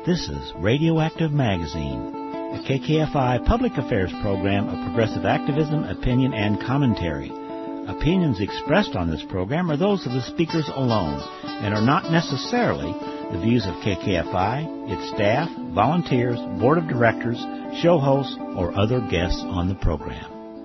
This is Radioactive Magazine, a KKFI public affairs program of progressive activism, opinion, and commentary. Opinions expressed on this program are those of the speakers alone and are not necessarily the views of KKFI, its staff, volunteers, board of directors, show hosts, or other guests on the program.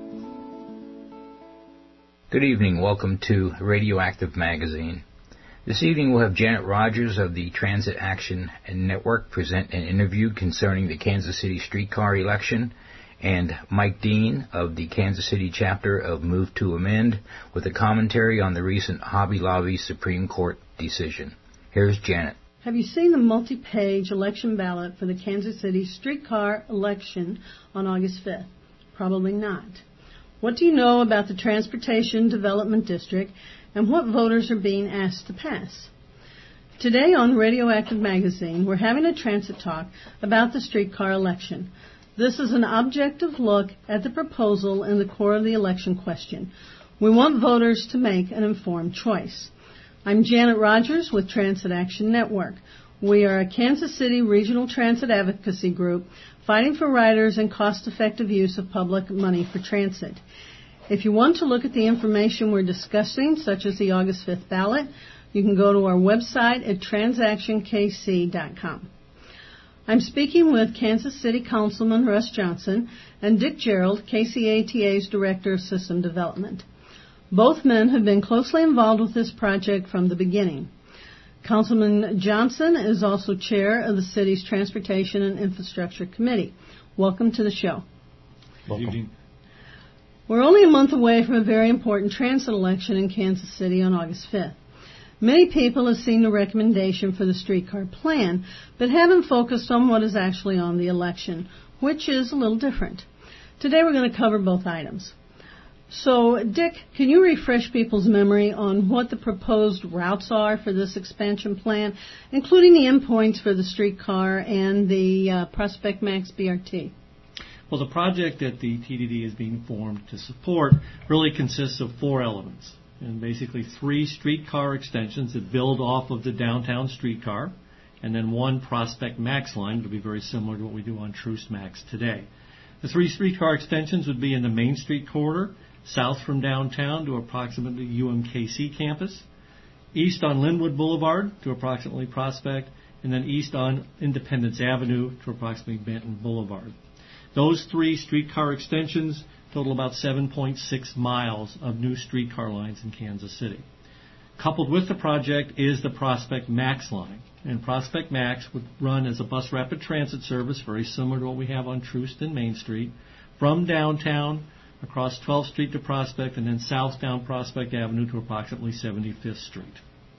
Good evening. Welcome to Radioactive Magazine. This evening we'll have Janet Rogers of the Transit Action Network present an interview concerning the Kansas City streetcar election, and Mike Dean of the Kansas City chapter of Move to Amend with a commentary on the recent Hobby Lobby Supreme Court decision. Here's Janet. Have you seen the multi-page election ballot for the Kansas City streetcar election on August 5th? Probably not. What do you know about the Transportation Development District and what voters are being asked to pass? Today on Radioactive Magazine, we're having a transit talk about the streetcar election. This is an objective look at the proposal in the core of the election question. We want voters to make an informed choice. I'm Janet Rogers with Transit Action Network. We are a Kansas City regional transit advocacy group fighting for riders and cost-effective use of public money for transit. If you want to look at the information we're discussing, such as the August 5th ballot, you can go to our website at transactionkc.com. I'm speaking with Kansas City Councilman Russ Johnson and Dick Gerald, KCATA's Director of System Development. Both men have been closely involved with this project from the beginning. Councilman Johnson is also chair of the city's Transportation and Infrastructure Committee. Welcome to the show. Welcome. We're only a month away from a very important transit election in Kansas City on August 5th. Many people have seen the recommendation for the streetcar plan, but haven't focused on what is actually on the election, which is a little different. Today we're going to cover both items. So, Dick, can you refresh people's memory on what the proposed routes are for this expansion plan, including the endpoints for the streetcar and the Prospect Max BRT? Well, the project that the TDD is being formed to support really consists of four elements, and basically three streetcar extensions that build off of the downtown streetcar, and then one Prospect Max line, which will be very similar to what we do on Troost Max today. The three streetcar extensions would be in the Main Street corridor, south from downtown to approximately UMKC campus, east on Linwood Boulevard to approximately Prospect, and then east on Independence Avenue to approximately Benton Boulevard. Those three streetcar extensions total about 7.6 miles of new streetcar lines in Kansas City. Coupled with the project is the Prospect Max line. And Prospect Max would run as a bus rapid transit service, very similar to what we have on Troost and Main Street, from downtown across 12th Street to Prospect, and then south down Prospect Avenue to approximately 75th Street.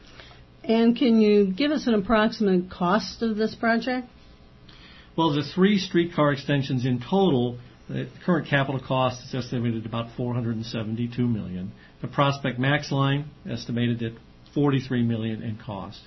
And can you give us an approximate cost of this project? Well, the three streetcar extensions in total, the current capital cost is estimated at about $472 million. The Prospect Max line estimated at $43 million in cost.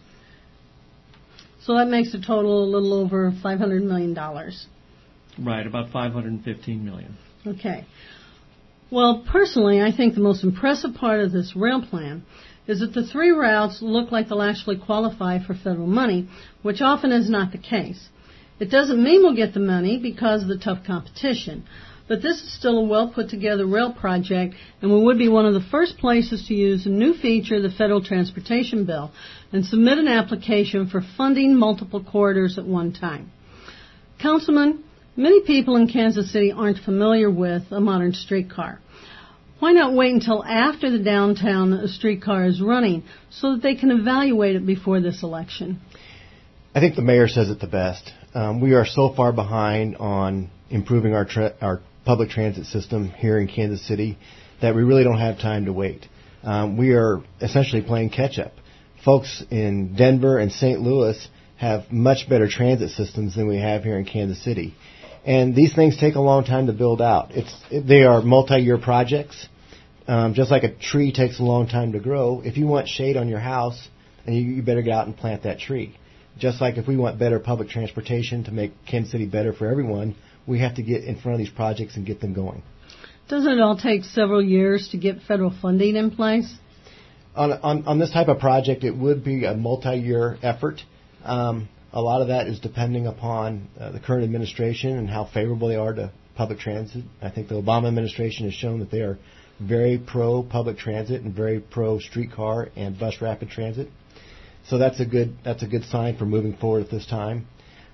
So that makes a total a little over $500 million. Right, about $515 million. Okay. Well, personally, I think the most impressive part of this rail plan is that the three routes look like they'll actually qualify for federal money, which often is not the case. It doesn't mean we'll get the money because of the tough competition, but this is still a well-put-together rail project, and we would be one of the first places to use a new feature of the Federal Transportation Bill and submit an application for funding multiple corridors at one time. Councilman, many people in Kansas City aren't familiar with a modern streetcar. Why not wait until after the downtown streetcar is running so that they can evaluate it before this election? I think the mayor says it the best. We are so far behind on improving our public transit system here in Kansas City that we really don't have time to wait. We are essentially playing catch-up. Folks in Denver and St. Louis have much better transit systems than we have here in Kansas City. And these things take a long time to build out. They are multi-year projects. Just like a tree takes a long time to grow, if you want shade on your house, then you better get out and plant that tree. Just like if we want better public transportation to make Kansas City better for everyone, we have to get in front of these projects and get them going. Doesn't it all take several years to get federal funding in place? On this type of project, it would be a multi-year effort. A lot of that is depending upon the current administration and how favorable they are to public transit. I think the Obama administration has shown that they are very pro-public transit and very pro-streetcar and bus rapid transit. So that's a good sign for moving forward at this time.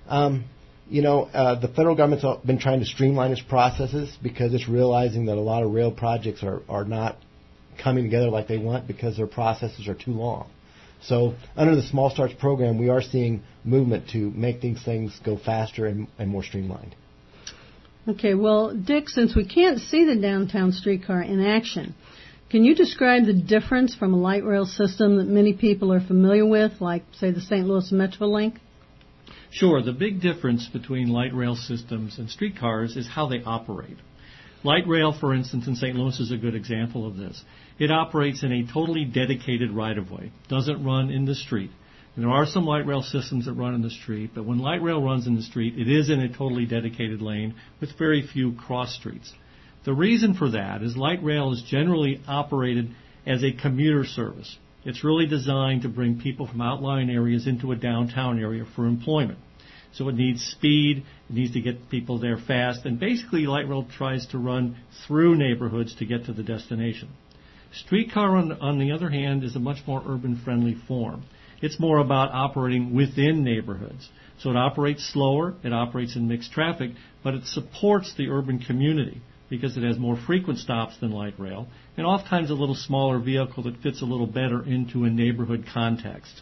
The federal government's been trying to streamline its processes because it's realizing that a lot of rail projects are not coming together like they want because their processes are too long. So under the Small Starts program, we are seeing movement to make these things go faster and more streamlined. Okay, well, Dick, since we can't see the downtown streetcar in action, can you describe the difference from a light rail system that many people are familiar with, like, say, the St. Louis Metrolink? Sure. The big difference between light rail systems and streetcars is how they operate. Light rail, for instance, in St. Louis is a good example of this. It operates in a totally dedicated right-of-way, doesn't run in the street. And there are some light rail systems that run in the street, but when light rail runs in the street, it is in a totally dedicated lane with very few cross streets. The reason for that is light rail is generally operated as a commuter service. It's really designed to bring people from outlying areas into a downtown area for employment. So it needs speed, it needs to get people there fast, and basically light rail tries to run through neighborhoods to get to the destination. Streetcar, on the other hand, is a much more urban-friendly form. It's more about operating within neighborhoods. So it operates slower, it operates in mixed traffic, but it supports the urban community because it has more frequent stops than light rail, and oftentimes a little smaller vehicle that fits a little better into a neighborhood context.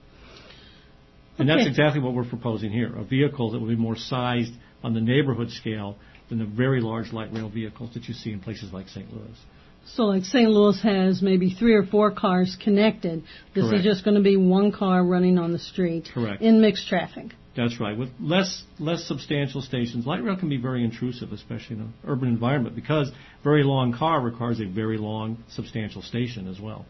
And that's exactly what we're proposing here, a vehicle that will be more sized on the neighborhood scale than the very large light rail vehicles that you see in places like St. Louis. So like St. Louis has maybe 3 or 4 cars connected. This Correct. is just going to be one car running on the street. Correct. In mixed traffic. That's right. With less substantial stations, light rail can be very intrusive, especially in an urban environment, because very long car requires a very long, substantial station as well.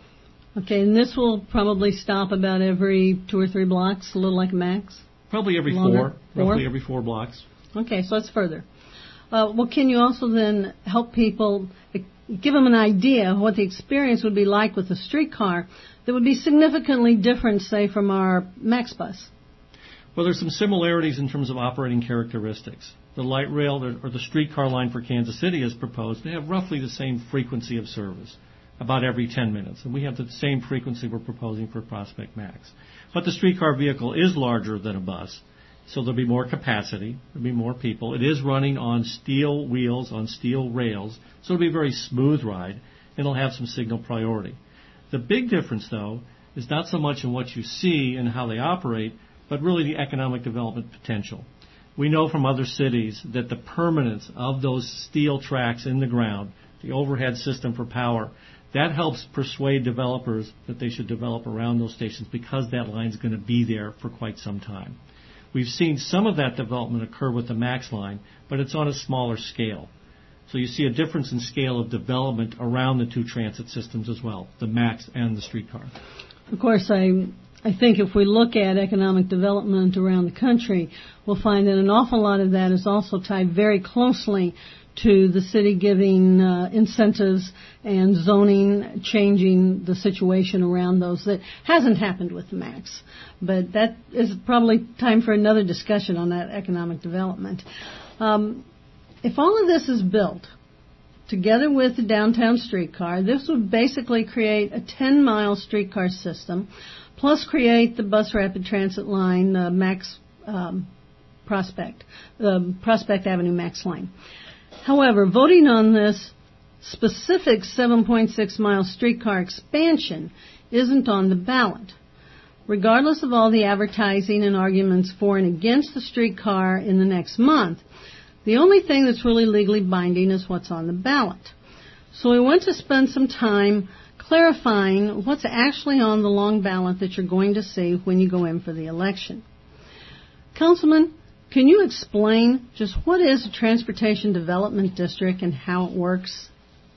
Okay, and this will probably stop about every 2 or 3 blocks, a little like a MAX? Probably every Longer? 4, roughly every 4 blocks. Okay, so that's further. Well, can you also then help people, give them an idea of what the experience would be like with a streetcar that would be significantly different, say, from our MAX bus? Well, there's some similarities in terms of operating characteristics. The light rail or the streetcar line for Kansas City is proposed to have roughly the same frequency of service, about every 10 minutes. And we have the same frequency we're proposing for Prospect Max. But the streetcar vehicle is larger than a bus, so there'll be more capacity, there'll be more people. It is running on steel wheels, on steel rails, so it'll be a very smooth ride, and it'll have some signal priority. The big difference, though, is not so much in what you see and how they operate, but really the economic development potential. We know from other cities that the permanence of those steel tracks in the ground, the overhead system for power, that helps persuade developers that they should develop around those stations because that line's going to be there for quite some time. We've seen some of that development occur with the MAX line, but it's on a smaller scale. So you see a difference in scale of development around the two transit systems as well, the MAX and the streetcar. Of course, I think if we look at economic development around the country, we'll find that an awful lot of that is also tied very closely to the city giving incentives and zoning, changing the situation around those. That hasn't happened with the MAX. But that is probably time for another discussion on that economic development. If all of this is built together with the downtown streetcar, this would basically create a 10-mile streetcar system, plus create the bus rapid transit line, MAX Prospect Avenue MAX line. However, voting on this specific 7.6-mile streetcar expansion isn't on the ballot. Regardless of all the advertising and arguments for and against the streetcar in the next month, the only thing that's really legally binding is what's on the ballot. So we want to spend some time clarifying what's actually on the long ballot that you're going to see when you go in for the election. Councilman, can you explain just what is a transportation development district and how it works?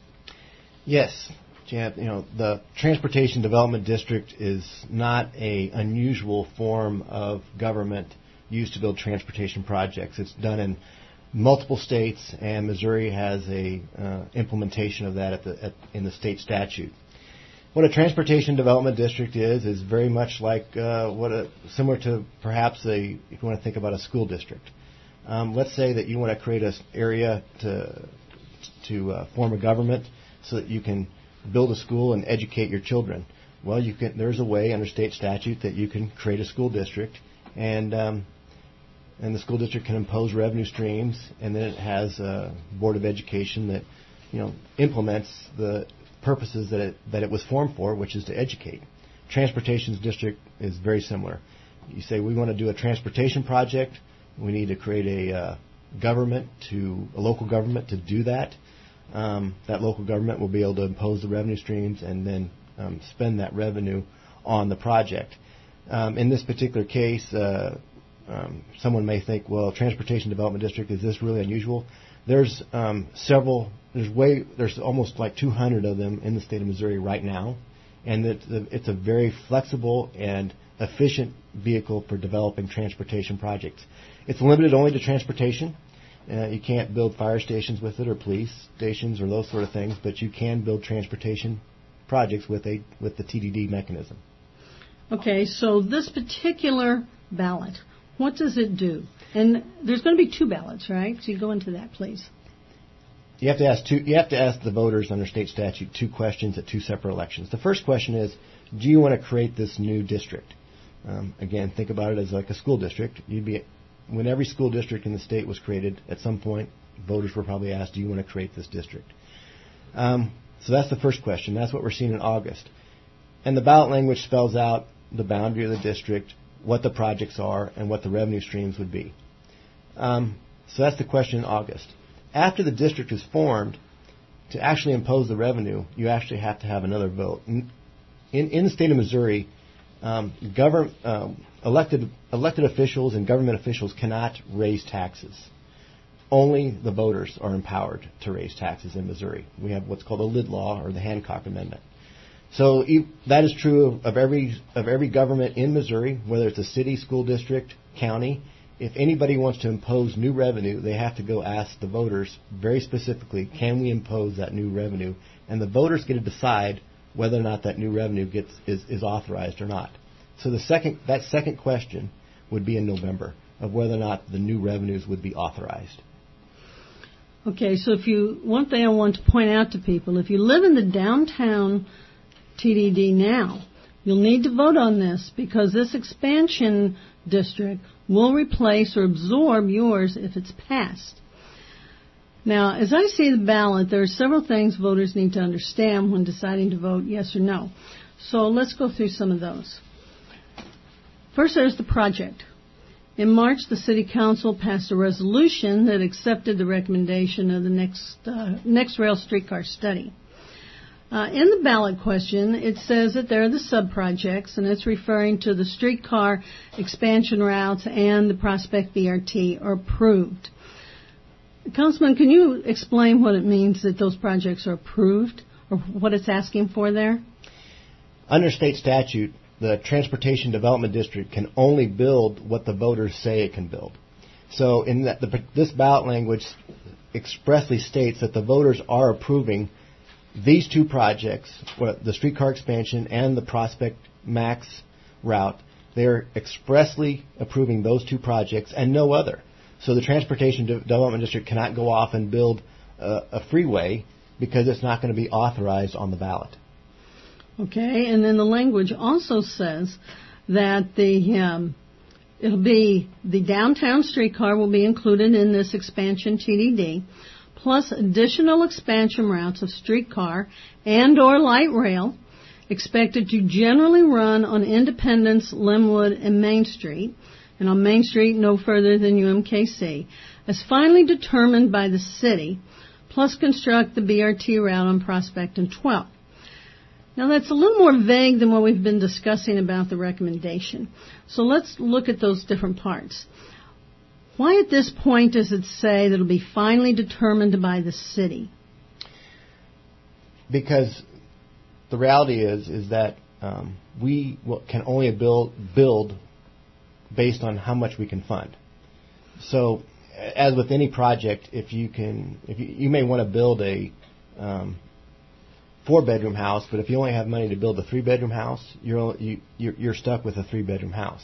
Yes, Janet. The transportation development district is not an unusual form of government used to build transportation projects. It's done in multiple states, and Missouri has a implementation of that in the state statute. What a transportation development district is very much like similar to perhaps if you want to think about a school district. Let's say that you want to create an area to form a government so that you can build a school and educate your children. Well, there's a way under state statute that you can create a school district, and the school district can impose revenue streams, and then it has a board of education that implements the purposes that it was formed for, which is to educate. Transportation district is very similar. You say we want to do a transportation project. We need to create a local government to do that. That local government will be able to impose the revenue streams and then spend that revenue on the project. In this particular case, someone may think, well, transportation development district, is this really unusual? There's there's almost like 200 of them in the state of Missouri right now, and it's a very flexible and efficient vehicle for developing transportation projects. It's limited only to transportation. You can't build fire stations with it or police stations or those sort of things, but you can build transportation projects with the TDD mechanism. Okay, so this particular ballot, what does it do? And there's going to be 2 ballots, right? So you go into that, please. You have to ask the voters under state statute 2 questions at 2 separate elections. The first question is, do you want to create this new district? Again, think about it as like a school district. When every school district in the state was created, at some point, voters were probably asked, do you want to create this district? So that's the first question. That's what we're seeing in August. And the ballot language spells out the boundary of the district, what the projects are, and what the revenue streams would be. So that's the question in August. After the district is formed, to actually impose the revenue, you actually have to have another vote. In the state of Missouri, elected officials and government officials cannot raise taxes. Only the voters are empowered to raise taxes in Missouri. We have what's called a lid law, or the Hancock Amendment. So that is true of every government in Missouri, whether it's a city, school district, county. If anybody wants to impose new revenue, they have to go ask the voters very specifically, can we impose that new revenue? And the voters get to decide whether or not that new revenue is authorized or not. So that second question would be in November, of whether or not the new revenues would be authorized. Okay, so one thing I want to point out to people, if you live in the downtown TDD now, you'll need to vote on this because this expansion district will replace or absorb yours if it's passed. Now, as I see the ballot, there are several things voters need to understand when deciding to vote yes or no. So let's go through some of those. First, there's the project. In March, the City Council passed a resolution that accepted the recommendation of the next rail streetcar study. In the ballot question, it says that there are the sub-projects, and it's referring to the streetcar expansion routes and the Prospect BRT are approved. Councilman, can you explain what it means that those projects are approved, or what it's asking for there? Under state statute, the Transportation Development District can only build what the voters say it can build. So this ballot language expressly states that the voters are approving these 2 projects, the streetcar expansion and the Prospect Max route. They're expressly approving those 2 projects and no other. So the Transportation Development District cannot go off and build a freeway because it's not going to be authorized on the ballot. Okay, and then the language also says that it'll be the downtown streetcar will be included in this expansion TDD, plus additional expansion routes of streetcar and or light rail expected to generally run on Independence, Linwood, and Main Street, and on Main Street no further than UMKC, as finally determined by the city, plus construct the BRT route on Prospect and 12. Now, that's a little more vague than what we've been discussing about the recommendation. So let's look at those different parts. Why at this point does it say that it'll be finally determined by the city? Because the reality is that we can only build based on how much we can fund. So, as with any project, if you may want to build a 4-bedroom house, but if you only have money to build a 3-bedroom house, you're stuck with a 3-bedroom house.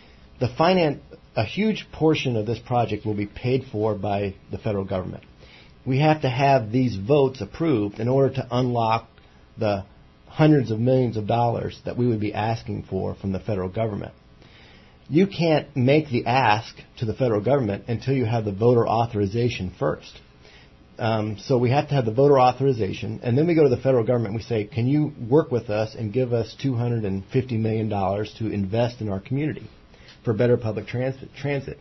A huge portion of this project will be paid for by the federal government. We have to have these votes approved in order to unlock the hundreds of millions of dollars that we would be asking for from the federal government. You can't make the ask to the federal government until you have the voter authorization first. So we have to have the voter authorization, and then we go to the federal government and we say, can you work with us and give us $250 million to invest in our community for better public transit?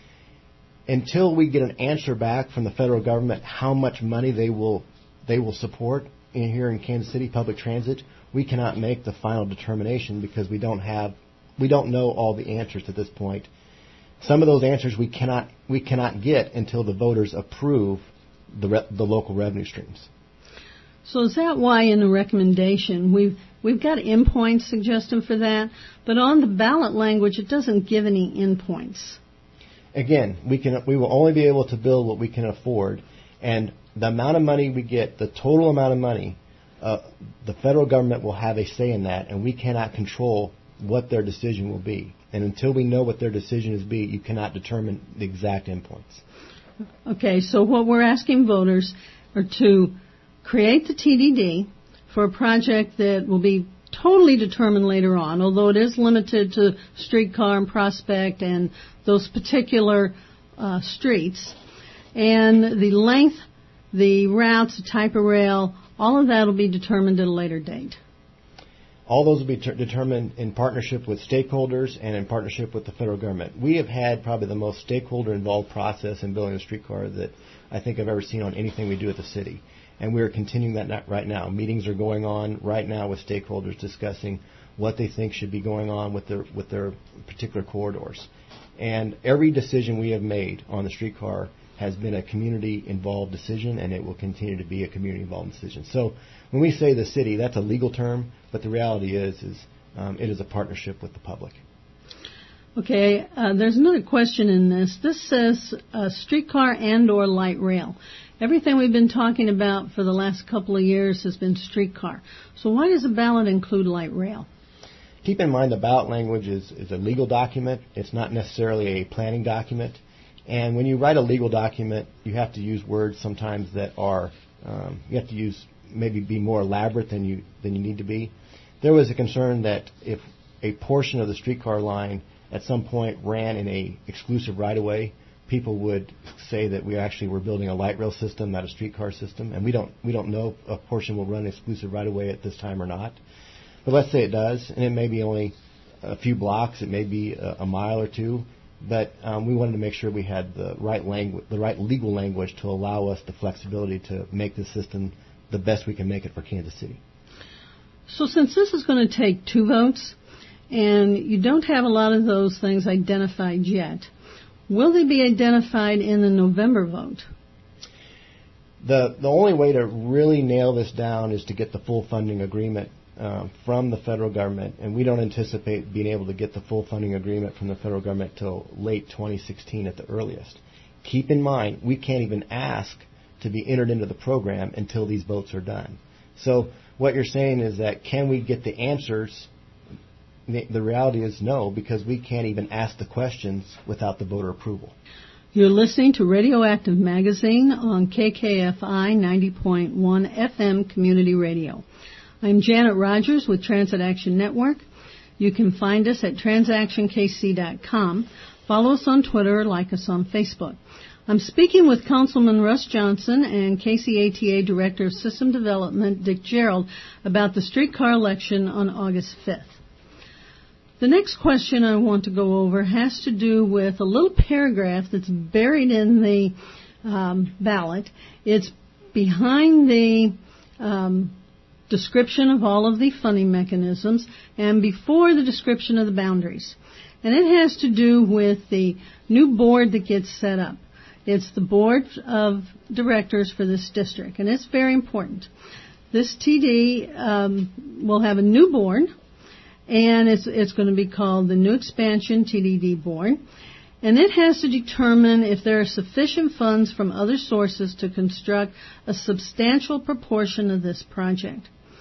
Until we get an answer back from the federal government how much money they will support here in Kansas City public transit, we cannot make the final determination because we don't know all the answers at this point. Some of those answers we cannot get until the voters approve the local revenue streams. So is that why in the recommendation we've got endpoints suggested for that, but on the ballot language it doesn't give any endpoints? Again, we will only be able to build what we can afford, and the amount of money we get, the total amount of money, the federal government will have a say in that, and we cannot control what their decision will be. And until we know what their decision is you cannot determine the exact endpoints. Okay, so what we're asking voters are to create the TDD for a project that will be totally determined later on, although it is limited to Streetcar and Prospect and those particular streets. And the length, the routes, the type of rail, all of that will be determined at a later date. All those will be determined in partnership with stakeholders and in partnership with the federal government. We have had probably the most stakeholder-involved process in building a streetcar that I think I've ever seen on anything we do at the city. And we're continuing that right now. Meetings are going on right now with stakeholders discussing what they think should be going on with their particular corridors. And every decision we have made on the streetcar has been a community-involved decision, and it will continue to be a community-involved decision. So when we say the city, that's a legal term, but the reality is it is a partnership with the public. Okay, there's another question in this. This says streetcar and or light rail. Everything we've been talking about for the last couple of years has been streetcar. So why does the ballot include light rail? Keep in mind the ballot language is a legal document. It's not necessarily a planning document. And when you write a legal document, you have to use words sometimes that are, you have to use maybe be more elaborate than you need to be. There was a concern that if a portion of the streetcar line at some point ran in a exclusive right-of-way, people would say that we actually were building a light rail system, not a streetcar system, and we don't know if a portion will run exclusive right-of-way at this time or not. But let's say it does, and it may be only a few blocks, it may be a mile or two, but we wanted to make sure we had the right legal language to allow us the flexibility to make the system the best we can make it for Kansas City. So since this is going to take 2 votes, and you don't have a lot of those things identified yet, will they be identified in the November vote? The only way to really nail this down is to get the full funding agreement from the federal government, and we don't anticipate being able to get the full funding agreement from the federal government till late 2016 at the earliest. Keep in mind, we can't even ask to be entered into the program until these votes are done. So what you're saying is that can we get the answers? The reality is no, because we can't even ask the questions without the voter approval. You're listening to Radioactive Magazine on KKFI 90.1 FM Community Radio. I'm Janet Rogers with Transit Action Network. You can find us at transactionkc.com. Follow us on Twitter, like us on Facebook. I'm speaking with Councilman Russ Johnson and KCATA Director of System Development, Dick Gerald, about the streetcar election on August 5th. The next question I want to go over has to do with a little paragraph that's buried in the ballot. It's behind the description of all of the funding mechanisms and before the description of the boundaries. And it has to do with the new board that gets set up. It's the board of directors for this district, and it's very important. This TD will have a new board, and it's going to be called the New Expansion TDD Board. And it has to determine if there are sufficient funds from other sources to construct a substantial proportion of this project.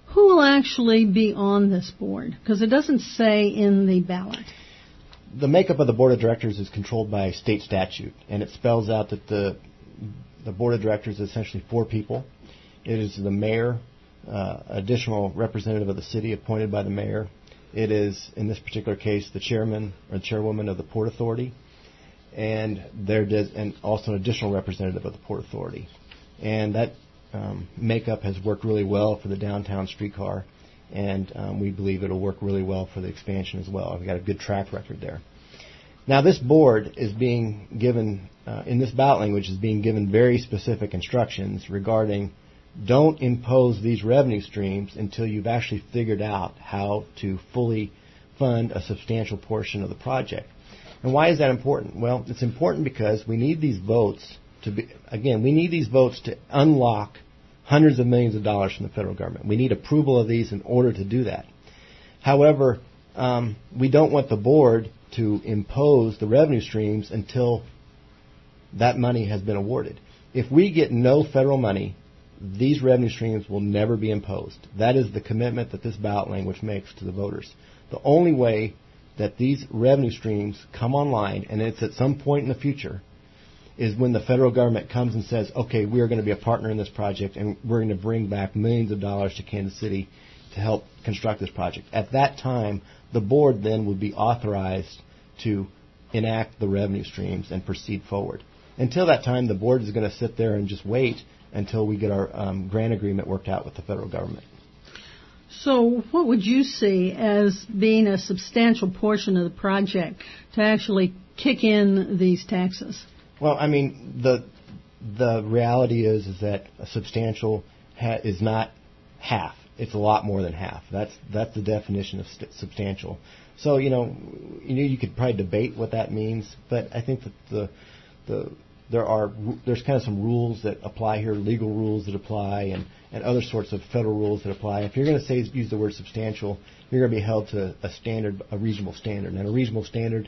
Who will actually be on this board? Because it doesn't say in the ballot. The makeup of the board of directors is controlled by state statute, and it spells out that the board of directors is essentially 4 people. It is the mayor, additional representative of the city appointed by the mayor. It is, in this particular case, the chairman or chairwoman of the Port Authority, and also an additional representative of the Port Authority. And that makeup has worked really well for the downtown streetcar, and we believe it'll work really well for the expansion as well. We've got a good track record there. Now, this board is being given, in this ballot language, is being given very specific instructions regarding don't impose these revenue streams until you've actually figured out how to fully fund a substantial portion of the project. And why is that important? Well, it's important because we need these votes we need these votes to unlock hundreds of millions of dollars from the federal government. We need approval of these in order to do that. However, we don't want the board to impose the revenue streams until that money has been awarded. If we get no federal money, these revenue streams will never be imposed. That is the commitment that this ballot language makes to the voters. The only way that these revenue streams come online, and it's at some point in the future, is when the federal government comes and says, okay, we are going to be a partner in this project, and we're going to bring back millions of dollars to Kansas City to help construct this project. At that time, the board then would be authorized to enact the revenue streams and proceed forward. Until that time, the board is going to sit there and just wait until we get our grant agreement worked out with the federal government. So what would you see as being a substantial portion of the project to actually kick in these taxes? Well, I mean, the reality is that a substantial is not half. It's a lot more than half. That's the definition of substantial. So you could probably debate what that means, but I think that there's kind of some rules that apply here, legal rules that apply, and other sorts of federal rules that apply. If you're going to use the word substantial, you're going to be held to a reasonable standard, and a reasonable standard,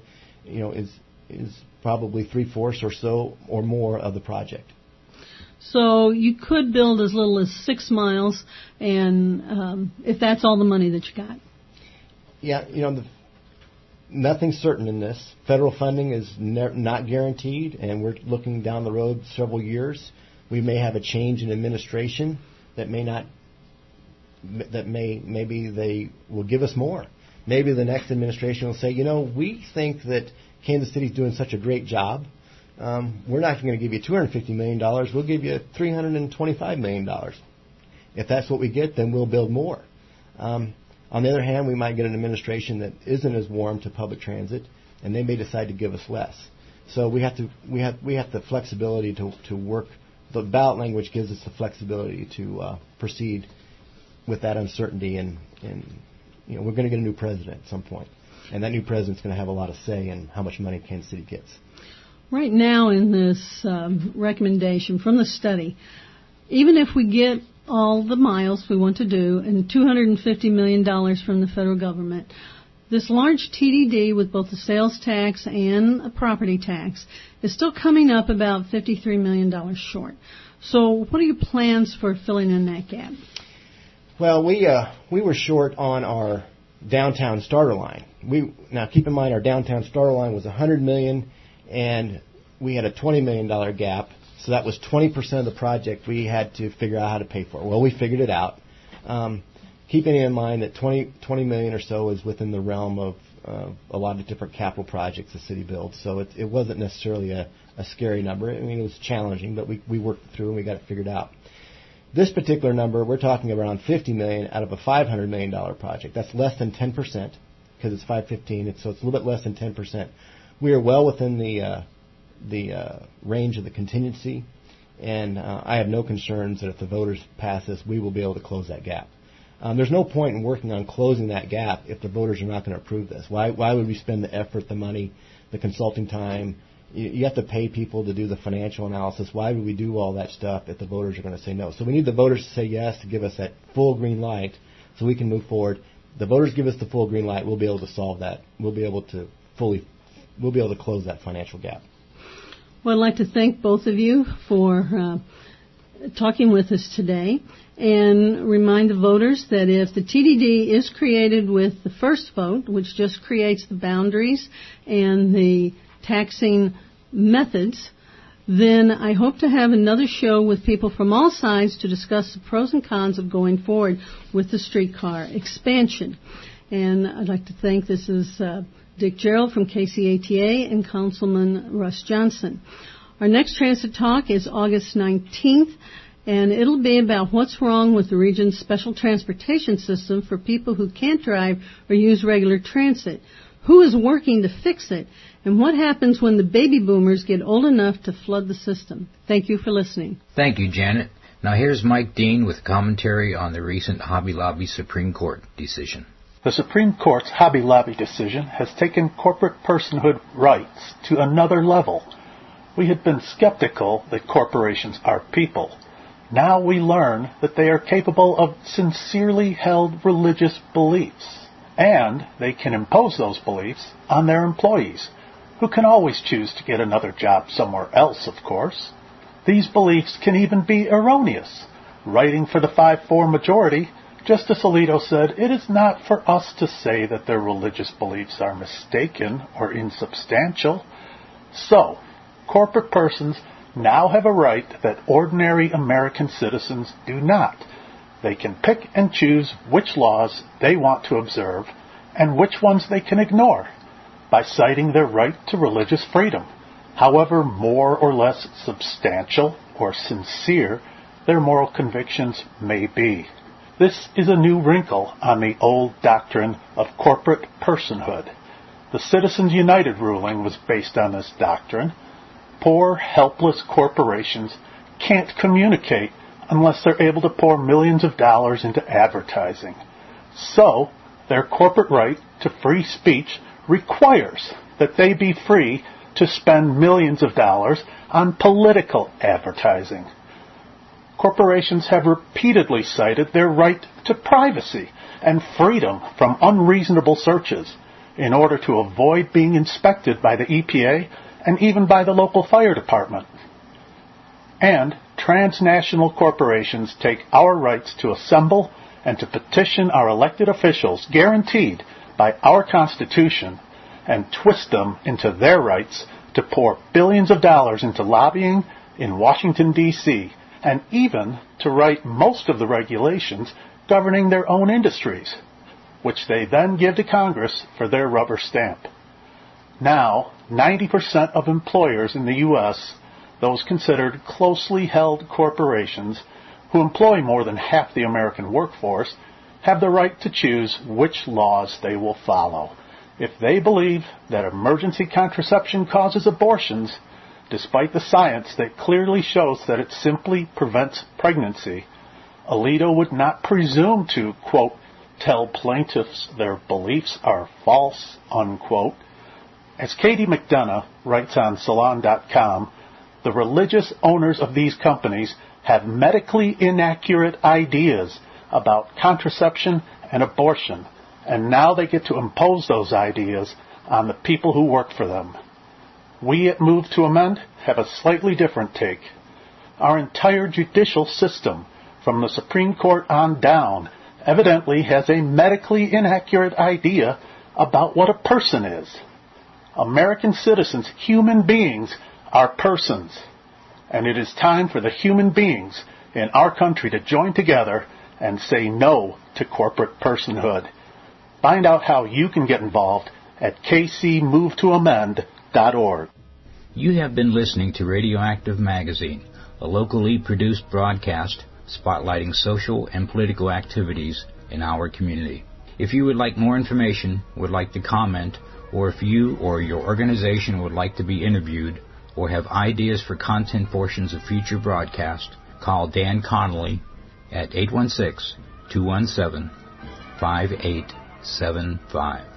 is probably 3/4 or so or more of the project. So you could build as little as 6 miles, and if that's all the money that you got. Yeah, nothing's certain in this. Federal funding is not guaranteed, and we're looking down the road several years. We may have a change in administration that maybe they will give us more. Maybe the next administration will say, we think that Kansas City's doing such a great job. We're not going to give you $250 million. We'll give you $325 million. If that's what we get, then we'll build more. On the other hand, we might get an administration that isn't as warm to public transit, and they may decide to give us less. So we have the flexibility to work. The ballot language gives us the flexibility to proceed with that uncertainty, and we're going to get a new president at some point. And that new president's going to have a lot of say in how much money Kansas City gets. Right now in this recommendation from the study, even if we get all the miles we want to do and $250 million from the federal government, this large TDD with both the sales tax and a property tax is still coming up about $53 million short. So what are your plans for filling in that gap? Well, we were short on our downtown starter line. Now keep in mind our downtown starter line was $100 million, and we had a $20 million gap. So that was 20% of the project we had to figure out how to pay for. Well, we figured it out. Keeping in mind that $20 million or so is within the realm of a lot of different capital projects the city builds. So it wasn't necessarily a scary number. I mean, it was challenging, but we worked through and we got it figured out. This particular number, we're talking around $50 million out of a $500 million project. That's less than 10% because it's 515, so it's a little bit less than 10%. We are well within the range of the contingency, and I have no concerns that if the voters pass this, we will be able to close that gap. There's no point in working on closing that gap if the voters are not going to approve this. Why would we spend the effort, the money, the consulting time? You have to pay people to do the financial analysis. Why would we do all that stuff if the voters are going to say no? So we need the voters to say yes, to give us that full green light so we can move forward. The voters give us the full green light, we'll be able to solve that. We'll be able to close that financial gap. Well, I'd like to thank both of you for talking with us today. and remind the voters that if the TDD is created with the first vote, which just creates the boundaries and the taxing methods, then I hope to have another show with people from all sides to discuss the pros and cons of going forward with the streetcar expansion. And I'd like to thank, this is Dick Gerald from KCATA and Councilman Russ Johnson. Our next Transit Talk is August 19th, and it'll be about what's wrong with the region's special transportation system for people who can't drive or use regular transit. Who is working to fix it? And what happens when the baby boomers get old enough to flood the system? Thank you for listening. Thank you, Janet. Now here's Mike Dean with commentary on the recent Hobby Lobby Supreme Court decision. The Supreme Court's Hobby Lobby decision has taken corporate personhood rights to another level. We had been skeptical that corporations are people. Now we learn that they are capable of sincerely held religious beliefs. And they can impose those beliefs on their employees, who can always choose to get another job somewhere else, of course. These beliefs can even be erroneous. Writing for the 5-4 majority, Justice Alito said, "It is not for us to say that their religious beliefs are mistaken or insubstantial." So, corporate persons now have a right that ordinary American citizens do not. They can pick and choose which laws they want to observe and which ones they can ignore by citing their right to religious freedom, however more or less substantial or sincere their moral convictions may be. This is a new wrinkle on the old doctrine of corporate personhood. The Citizens United ruling was based on this doctrine. Poor, helpless corporations can't communicate unless they're able to pour millions of dollars into advertising. So, their corporate right to free speech requires that they be free to spend millions of dollars on political advertising. Corporations have repeatedly cited their right to privacy and freedom from unreasonable searches in order to avoid being inspected by the EPA and even by the local fire department. And transnational corporations take our rights to assemble and to petition our elected officials, guaranteed by our Constitution, and twist them into their rights to pour billions of dollars into lobbying in Washington, D.C., and even to write most of the regulations governing their own industries, which they then give to Congress for their rubber stamp. Now, 90% of employers in the U.S., those considered closely held corporations who employ more than half the American workforce, have the right to choose which laws they will follow. If they believe that emergency contraception causes abortions, despite the science that clearly shows that it simply prevents pregnancy, Alito would not presume to, quote, tell plaintiffs their beliefs are false, unquote. As Katie McDonough writes on Salon.com, the religious owners of these companies have medically inaccurate ideas about contraception and abortion, and now they get to impose those ideas on the people who work for them. We at Move to Amend have a slightly different take. Our entire judicial system, from the Supreme Court on down, evidently has a medically inaccurate idea about what a person is. American citizens, human beings, are persons. And it is time for the human beings in our country to join together and say no to corporate personhood. Find out how you can get involved at kcmovetoamend.org. You have been listening to Radioactive Magazine, a locally produced broadcast spotlighting social and political activities in our community. If you would like more information, would like to comment, or if you or your organization would like to be interviewed or have ideas for content portions of future broadcasts, call Dan Connolly at 816-217-5875.